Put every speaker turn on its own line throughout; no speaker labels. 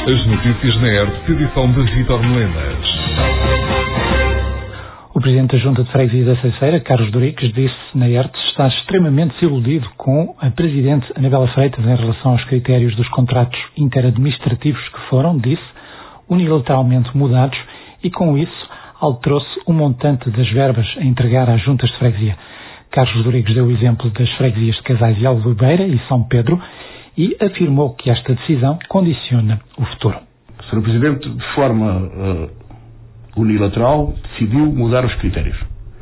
As notícias na ERTE, edição de Vítor Melenas.
O Presidente da Junta de Freguesia da Ceiceira, Carlos Doriques, disse na ERTE estar extremamente desiludido com a Presidente Anabela Freitas em relação aos critérios dos contratos interadministrativos que foram, disse, unilateralmente mudados e com isso alterou-se o montante das verbas a entregar às juntas de freguesia. Carlos Doriques deu o exemplo das freguesias de Casais e Alvebeira e São Pedro e afirmou que esta decisão condiciona o futuro.
O Sr. Presidente, de forma unilateral, decidiu mudar os critérios.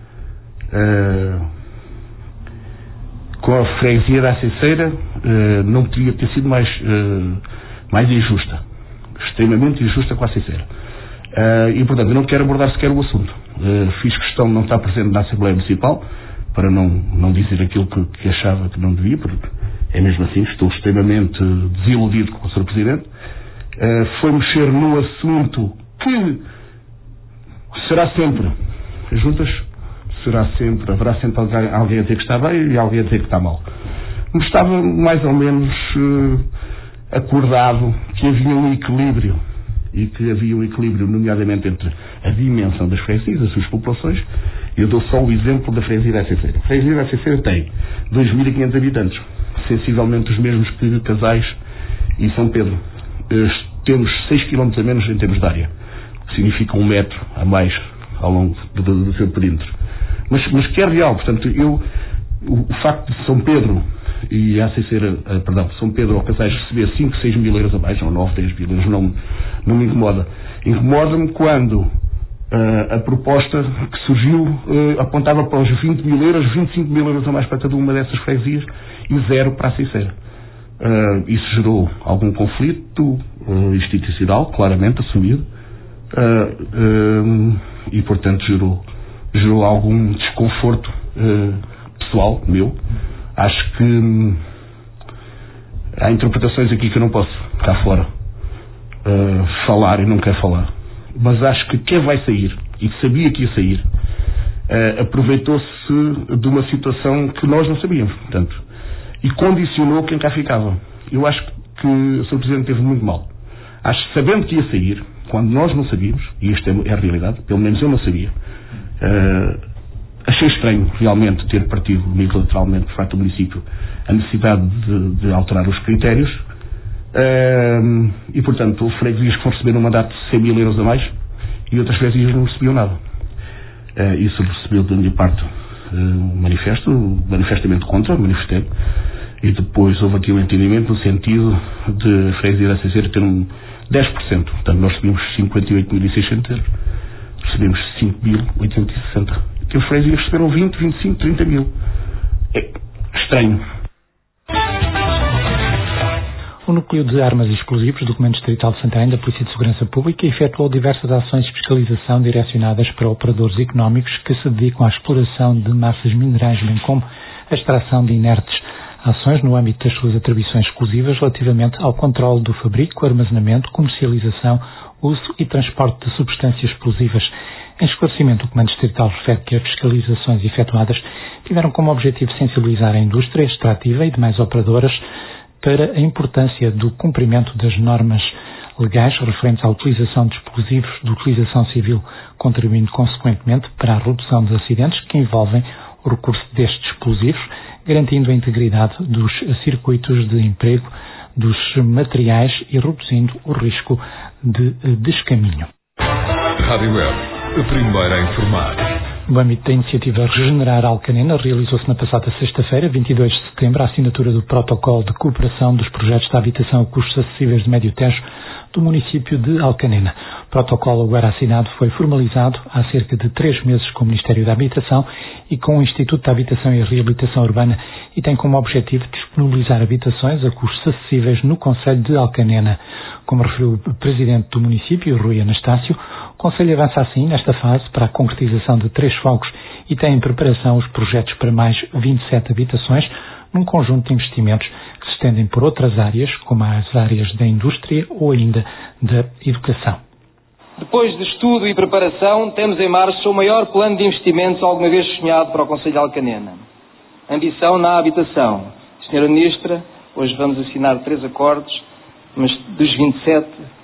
Com a freguesia da Ceiceira, não podia ter sido mais injusta. Extremamente injusta com a Ceiceira. E, portanto, eu não quero abordar sequer o assunto. Fiz questão de não estar presente na Assembleia Municipal, para não dizer aquilo que achava que não devia, porque é mesmo assim, estou extremamente desiludido com o Sr. Presidente. Foi mexer num assunto que será sempre, as juntas haverá sempre alguém a ter que estar bem e alguém a ter que estar mal. Mas estava mais ou menos acordado que havia um equilíbrio, e que havia um equilíbrio, nomeadamente, entre a dimensão das freguesias, as suas populações. Eu dou só o exemplo da freguesia da Ceiceira. A freguesia da Ceiceira tem 2.500 habitantes, sensivelmente os mesmos que Casais e São Pedro. Temos 6 km a menos em termos de área, que significa 1 metro a mais ao longo do seu perímetro. Mas que é real, portanto, o facto de São Pedro e a Ceiceira, São Pedro ou Casais receber 5, 6 mil euros a mais, ou 9, 10 mil euros, não me incomoda. Incomoda-me quando a proposta que surgiu apontava para os 20 mil euros, 25 mil euros a mais para cada uma dessas freguesias e 0 para a Ceiceira. Isso gerou algum conflito institucional, claramente assumido, e, portanto, gerou algum desconforto pessoal meu. Acho que há interpretações aqui que eu não posso cá fora falar e não quero falar. Mas acho que quem vai sair, e que sabia que ia sair, aproveitou-se de uma situação que nós não sabíamos, portanto, e condicionou quem cá ficava. Eu acho que o Sr. Presidente teve muito mal. Acho que, sabendo que ia sair, quando nós não sabíamos, e isto é a realidade, pelo menos eu não sabia, achei estranho, realmente, ter partido unilateralmente por parte do município a necessidade de alterar os critérios. E, portanto, houve freguesias que foram receber um mandato de 100 mil euros a mais e outras freguesias não recebiam nada. Isso recebeu da minha parte um manifesto, manifestamente contra, manifestei, e depois houve aqui um entendimento no sentido de a freguesia da Ceiceira ter 10%. Portanto, nós recebemos 58.600 euros, recebemos 5.860. Que os freguesias receberam 20, 25, 30 mil. É estranho.
O Núcleo de Armas e Explosivos do Comando Distrital de Santarém da Polícia de Segurança Pública efetuou diversas ações de fiscalização direcionadas para operadores económicos que se dedicam à exploração de massas minerais, bem como a extração de inertes. Ações no âmbito das suas atribuições exclusivas relativamente ao controle do fabrico, armazenamento, comercialização, uso e transporte de substâncias explosivas. Em esclarecimento, o Comando Distrital refere que as fiscalizações efetuadas tiveram como objetivo sensibilizar a indústria extrativa e demais operadoras para a importância do cumprimento das normas legais referentes à utilização de explosivos de utilização civil, contribuindo consequentemente para a redução dos acidentes que envolvem o recurso destes explosivos, garantindo a integridade dos circuitos de emprego dos materiais e reduzindo o risco de descaminho.
Rádio ERTE, a primeira a informar.
No âmbito da iniciativa Regenerar Alcanena, realizou-se na passada sexta-feira, 22 de setembro, a assinatura do protocolo de cooperação dos projetos de habitação a custos acessíveis de Médio Tejo do município de Alcanena. O protocolo agora assinado foi formalizado há cerca de 3 meses com o Ministério da Habitação e com o Instituto de Habitação e Reabilitação Urbana e tem como objetivo disponibilizar habitações a custos acessíveis no concelho de Alcanena. Como referiu o presidente do município, Rui Anastácio, o concelho avança assim nesta fase para a concretização de 3 fogos e tem em preparação os projetos para mais 27 habitações num conjunto de investimentos que se estendem por outras áreas, como as áreas da indústria ou ainda da educação.
Depois de estudo e preparação, temos em marcha o maior plano de investimentos alguma vez sonhado para o concelho de Alcanena. Ambição na habitação. Senhora Ministra, hoje vamos assinar 3 acordos, mas dos 27,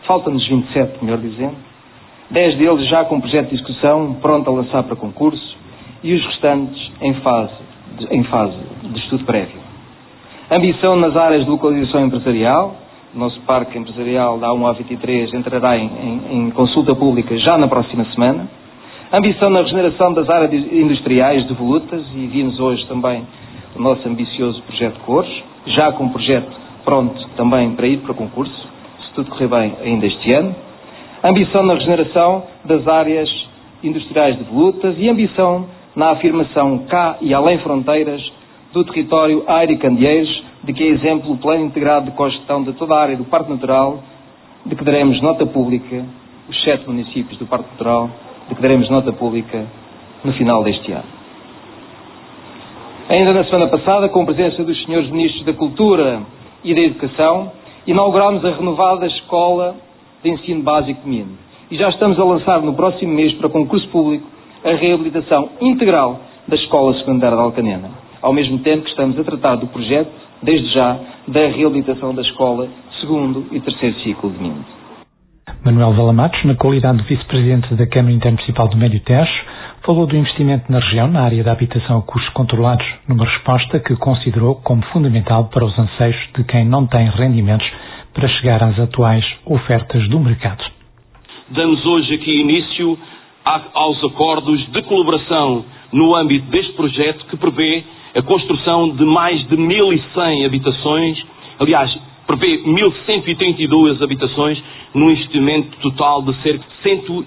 faltam-nos 27, melhor dizendo, 10 deles já com projeto de execução pronto a lançar para concurso e os restantes em fase de estudo prévio. Ambição nas áreas de localização empresarial. O nosso parque empresarial da A1 A23 entrará em consulta pública já na próxima semana. Ambição na regeneração das áreas industriais de volutas, e vimos hoje também o nosso ambicioso projeto de Couros, já com um projeto pronto também para ir para concurso, se tudo correr bem ainda este ano. Ambição na regeneração das áreas industriais de volutas e ambição na afirmação cá e além fronteiras do território Aire e Candeeiros, de que é exemplo o Plano Integrado de Cogestão de toda a área do Parque Natural, de que daremos nota pública, os 7 municípios do Parque Natural, de que daremos nota pública no final deste ano. Ainda na semana passada, com a presença dos senhores Ministros da Cultura e da Educação, inaugurámos a renovada Escola de Ensino Básico de Minho. E já estamos a lançar no próximo mês para concurso público a reabilitação integral da Escola Secundária de Alcanena, ao mesmo tempo que estamos a tratar do projeto, desde já, da reabilitação da Escola segundo e terceiro ciclo de Minho.
Manuel Valamatos, na qualidade de vice-presidente da Câmara Intermunicipal do Médio Tejo, falou do investimento na região na área da habitação a custos controlados, numa resposta que considerou como fundamental para os anseios de quem não tem rendimentos para chegar às atuais ofertas do mercado.
Damos hoje aqui início aos acordos de colaboração no âmbito deste projeto que prevê a construção de mais de 1.100 habitações, aliás, prevê 1.132 habitações num investimento total de cerca de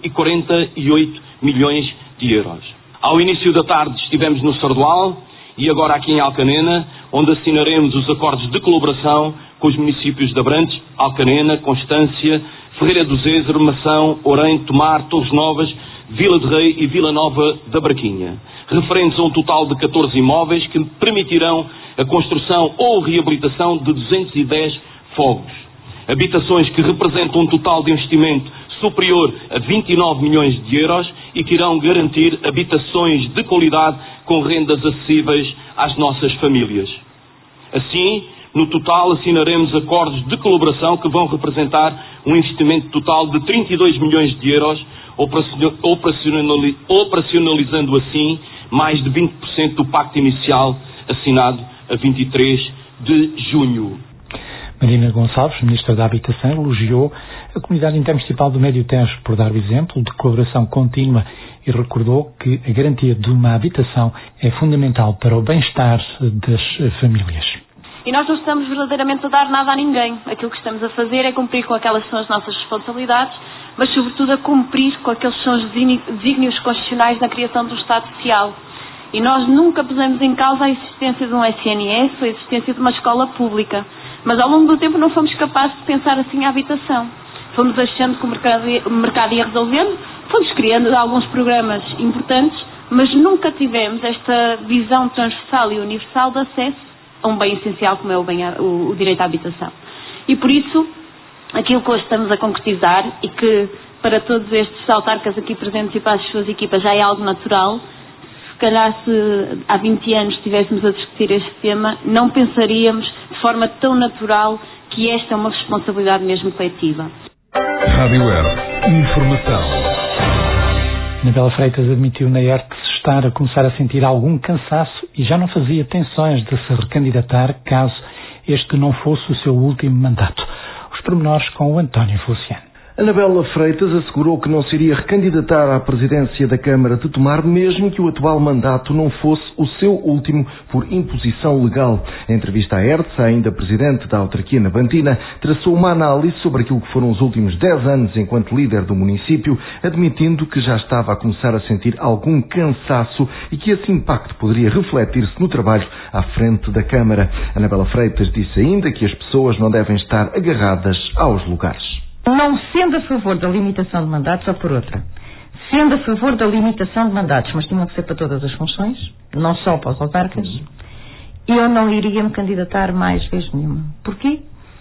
148 milhões de euros. Ao início da tarde estivemos no Sardual e agora aqui em Alcanena, onde assinaremos os acordos de colaboração com os municípios de Abrantes, Alcanena, Constância, Ferreira do Zezer, Mação, Orém, Tomar, Torres Novas, Vila de Rei e Vila Nova da Braquinha, referentes a um total de 14 imóveis que permitirão a construção ou reabilitação de 210 fogos. Habitações que representam um total de investimento superior a 29 milhões de euros e que irão garantir habitações de qualidade com rendas acessíveis às nossas famílias. Assim, no total assinaremos acordos de colaboração que vão representar um investimento total de 32 milhões de euros, operacionalizando assim mais de 20% do pacto inicial assinado a 23 de junho.
Marina Gonçalves, Ministra da Habitação, elogiou a Comunidade Intermunicipal do Médio Tejo por dar o exemplo de colaboração contínua e recordou que a garantia de uma habitação é fundamental para o bem-estar das famílias.
E nós não estamos verdadeiramente a dar nada a ninguém. Aquilo que estamos a fazer é cumprir com aquelas que são as nossas responsabilidades, mas sobretudo a cumprir com aqueles que são os desígnios constitucionais na criação do Estado Social. E nós nunca pusemos em causa a existência de um SNS ou a existência de uma escola pública. Mas ao longo do tempo não fomos capazes de pensar assim a habitação. Fomos achando que o mercado ia resolvendo, fomos criando alguns programas importantes, mas nunca tivemos esta visão transversal e universal de acesso a um bem essencial como é o direito à habitação. E por isso, aquilo que hoje estamos a concretizar e que para todos estes autarcas aqui presentes e para as suas equipas já é algo natural, se calhar se há 20 anos estivéssemos a discutir este tema, não pensaríamos de forma tão natural que esta é uma responsabilidade mesmo coletiva.
Rádio Web, informação.
Anabela Freitas admitiu na ERTE estar a começar a sentir algum cansaço e já não fazia tensões de se recandidatar caso este não fosse o seu último mandato. Os pormenores com o António Feliciano.
Anabela Freitas assegurou que não se iria recandidatar à presidência da Câmara de Tomar, mesmo que o atual mandato não fosse o seu último por imposição legal. Em entrevista à ERTE, a ainda presidente da autarquia nabantina traçou uma análise sobre aquilo que foram os últimos 10 anos enquanto líder do município, admitindo que já estava a começar a sentir algum cansaço e que esse impacto poderia refletir-se no trabalho à frente da Câmara. Anabela Freitas disse ainda que as pessoas não devem estar agarradas aos lugares.
Não sendo a favor da limitação de mandatos ou por outra, sendo a favor da limitação de mandatos, mas tinham que ser para todas as funções, não só para os autarcas, eu não iria me candidatar mais vez nenhuma. Porquê?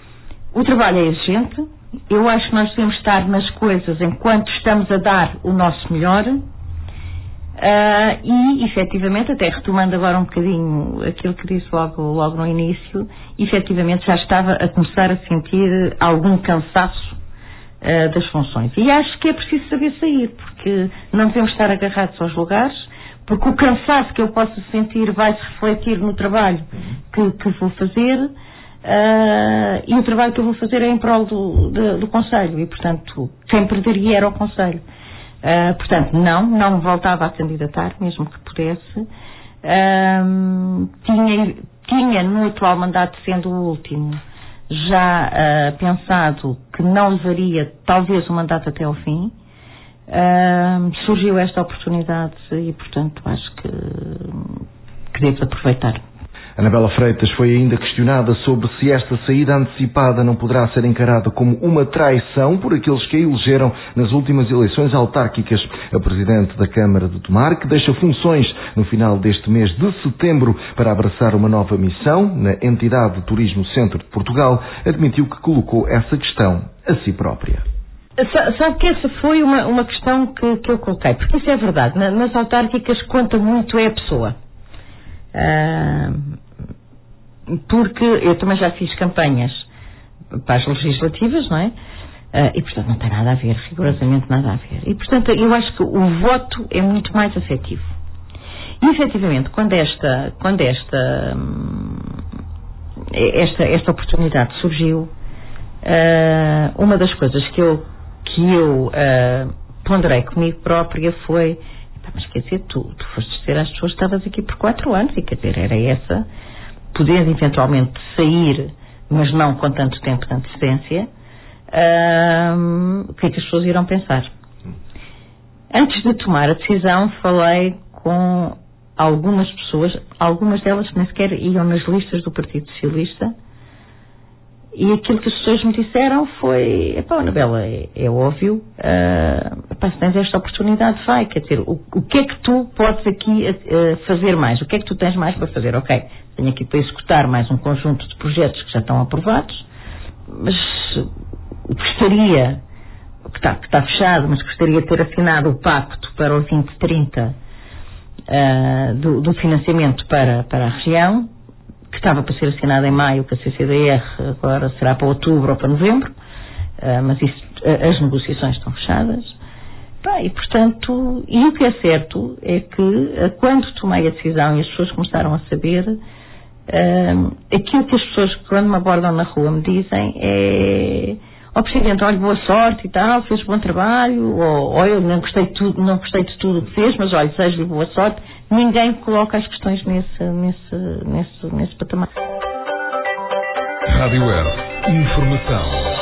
O trabalho é exigente, eu acho que nós devemos estar nas coisas enquanto estamos a dar o nosso melhor e, efetivamente, até retomando agora um bocadinho aquilo que disse logo no início, efetivamente já estava a começar a sentir algum cansaço das funções. E acho que é preciso saber sair, porque não devemos estar agarrados aos lugares, porque o cansaço que eu possa sentir vai-se refletir no trabalho que vou fazer, e o trabalho que eu vou fazer é em prol do Conselho, e portanto quem perderia era o Conselho. Portanto, não me voltava a candidatar, mesmo que pudesse. Tinha no atual mandato, sendo o último, já pensado que não levaria talvez o mandato até ao fim. Surgiu esta oportunidade e, portanto, acho que devo aproveitar.
Anabela Freitas foi ainda questionada sobre se esta saída antecipada não poderá ser encarada como uma traição por aqueles que a elegeram nas últimas eleições autárquicas. A Presidente da Câmara de Tomar, que deixa funções no final deste mês de setembro para abraçar uma nova missão na entidade de Turismo Centro de Portugal, admitiu que colocou essa questão a si própria.
Sabe que essa foi uma questão que eu coloquei, porque isso é verdade. Nas autárquicas conta muito é a pessoa. Porque eu também já fiz campanhas para as legislativas, não é? E portanto não tem nada a ver, rigorosamente nada a ver. E portanto eu acho que o voto é muito mais afetivo. E efetivamente quando esta oportunidade surgiu, uma das coisas que eu ponderei comigo própria foi: mas quer dizer, tu foste dizer às pessoas que estavas aqui por 4 anos, e quer dizer, era essa, poder eventualmente sair, mas não com tanto tempo de antecedência, o que é que as pessoas irão pensar? Antes de tomar a decisão, falei com algumas pessoas, algumas delas que nem sequer iam nas listas do Partido Socialista, e aquilo que as pessoas me disseram foi: Anabela, é óbvio, se tens esta oportunidade, vai, quer dizer, o que é que tu podes aqui fazer mais? O que é que tu tens mais para fazer? Ok, tenho aqui para executar mais um conjunto de projetos que já estão aprovados, mas gostaria, que está fechado, mas gostaria de ter assinado o pacto para o 2030 do financiamento para a região, que estava para ser assinado em maio, que a CCDR agora será para outubro ou para novembro, mas as negociações estão fechadas. E portanto, e o que é certo é que quando tomei a decisão e as pessoas começaram a saber, aquilo que as pessoas quando me abordam na rua me dizem é: Presidente, olha, boa sorte e tal, fez bom trabalho, ou eu não gostei de tudo o que fez, mas olha, desejo-lhe boa sorte. Ninguém coloca as questões nesse patamar.
Rádio Earth. Informação.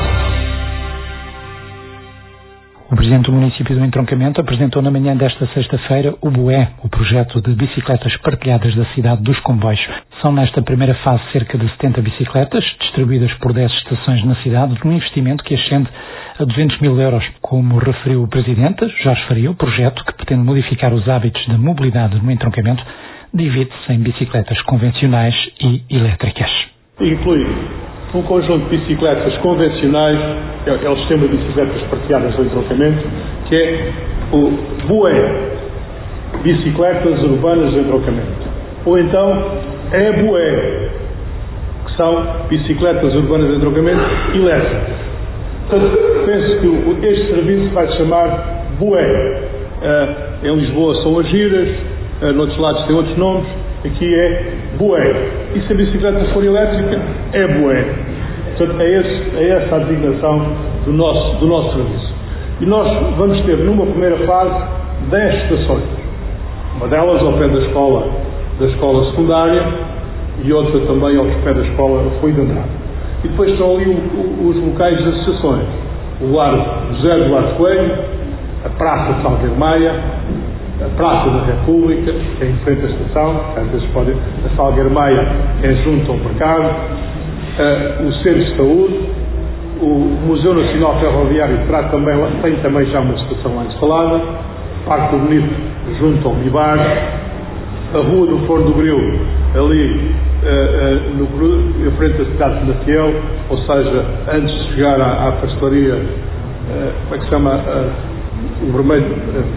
O Presidente do município do Entroncamento apresentou na manhã desta sexta-feira o BUE, o projeto de bicicletas partilhadas da cidade dos comboios. São nesta primeira fase cerca de 70 bicicletas, distribuídas por 10 estações na cidade, num investimento que ascende a 200 mil euros. Como referiu o Presidente, Jorge Faria, o projeto, que pretende modificar os hábitos da mobilidade no Entroncamento, divide-se em bicicletas convencionais e elétricas.
Inclui um conjunto de bicicletas convencionais, é o sistema de bicicletas partilhadas do Entroncamento, que é o BUE, Bicicletas Urbanas do Entroncamento. Ou então, BUE, que são bicicletas urbanas do Entroncamento elétricas. Portanto, penso que este serviço vai se chamar BUE. Em Lisboa são as giras, noutros lados tem outros nomes, aqui é BUE. E se a bicicleta for elétrica, é BUE. Portanto, é essa a designação do nosso serviço. E nós vamos ter, numa primeira fase, 10 estações. Uma delas ao pé da escola secundária e outra também ao pé da escola Rui de Andrade. E depois estão ali os locais das estações. O Largo José Eduardo Coelho, a Praça de Salgueiro Maia, a Praça da República, que é em frente à estação, às vezes a Salgueiro Maia é junto ao mercado, o Centro de Saúde, o Museu Nacional Ferroviário tem também já uma estação lá instalada, Parque do Bonito junto ao Mibar, a Rua do Forno do Grilo, ali em frente à cidade de Maciel, ou seja, antes de chegar à pastelaria, como é que se chama? O vermelho.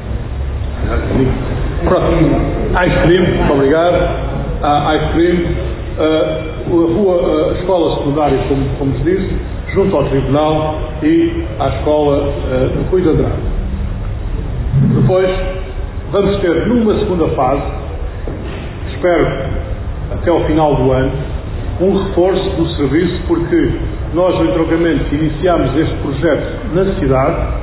Ice Cream, muito obrigado. Ice Cream. A escola secundária, como vos disse, junto ao Tribunal e à Escola Rui de Andrade. Depois vamos ter numa segunda fase, espero até ao final do ano, um reforço do serviço, porque nós no entroncamento iniciámos este projeto na cidade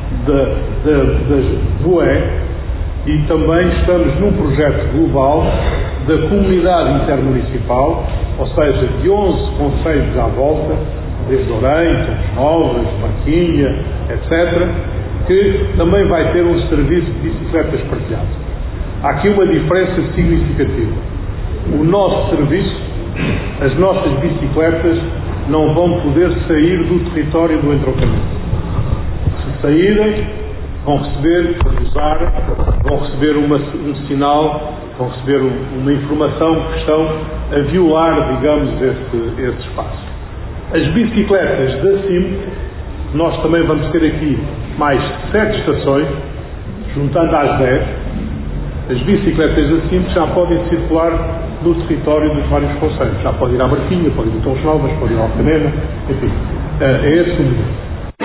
da Boé e também estamos num projeto global da comunidade intermunicipal, ou seja, de 11 concelhos à volta, desde Orém, Campos Novos, Marquinha, etc., que também vai ter um serviço de bicicletas partilhado. Há aqui uma diferença significativa. O nosso serviço, as nossas bicicletas, não vão poder sair do território do entroncamento. Se saírem, vão receber, vão receber um sinal, vão receber uma informação que estão a violar, digamos, este espaço. As bicicletas da CIM, nós também vamos ter aqui mais 7 estações, juntando às 10. As bicicletas da CIM já podem circular no território dos vários concelhos. Já pode ir à Marquinha, pode ir a Torres Novas, pode ir à Alcanena, enfim, é esse o modelo.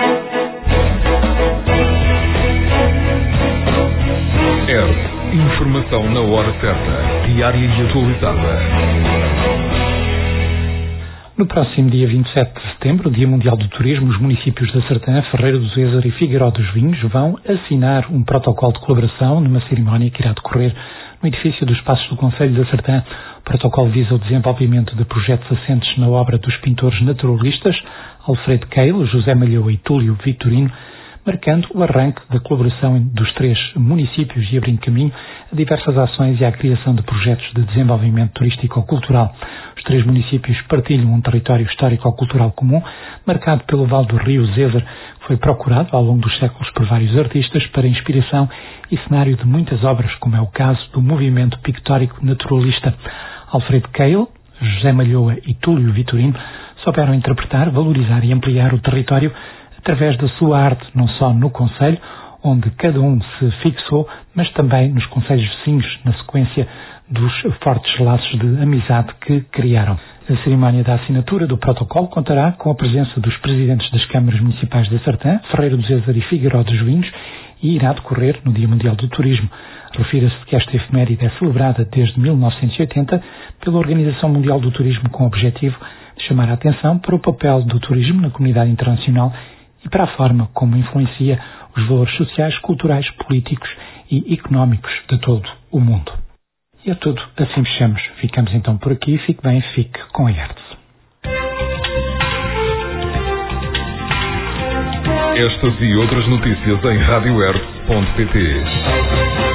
Informação na hora certa, diária e atualizada.
No próximo dia 27 de setembro, Dia Mundial do Turismo, os municípios da Sertã, Ferreira do Zézer e Figueiró dos Vinhos vão assinar um protocolo de colaboração numa cerimónia que irá decorrer no edifício dos Passos do Concelho da Sertã. O protocolo visa o desenvolvimento de projetos assentes na obra dos pintores naturalistas Alfredo Keil, José Malhoa e Túlio Vitorino, marcando o arranque da colaboração dos 3 municípios e abrindo caminho a diversas ações e à criação de projetos de desenvolvimento turístico-cultural. Os 3 municípios partilham um território histórico-cultural comum, marcado pelo Vale do Rio Zézer, que foi procurado ao longo dos séculos por vários artistas para inspiração e cenário de muitas obras, como é o caso do movimento pictórico naturalista. Alfredo Keil, José Malhoa e Túlio Vitorino souberam interpretar, valorizar e ampliar o território através da sua arte, não só no concelho, onde cada um se fixou, mas também nos concelhos vizinhos, na sequência dos fortes laços de amizade que criaram. A cerimónia da assinatura do protocolo contará com a presença dos presidentes das câmaras municipais da Sertã, Ferreira do Zézer e Figueiró dos Vinhos, e irá decorrer no Dia Mundial do Turismo. Refira-se que esta efeméride é celebrada desde 1980 pela Organização Mundial do Turismo, com o objetivo de chamar a atenção para o papel do turismo na comunidade internacional e para a forma como influencia os valores sociais, culturais, políticos e económicos de todo o mundo. E é tudo, assim fechamos. Ficamos então por aqui. Fique bem, fique com a Hertz.
Estas e outras notícias em radiohertz.pt.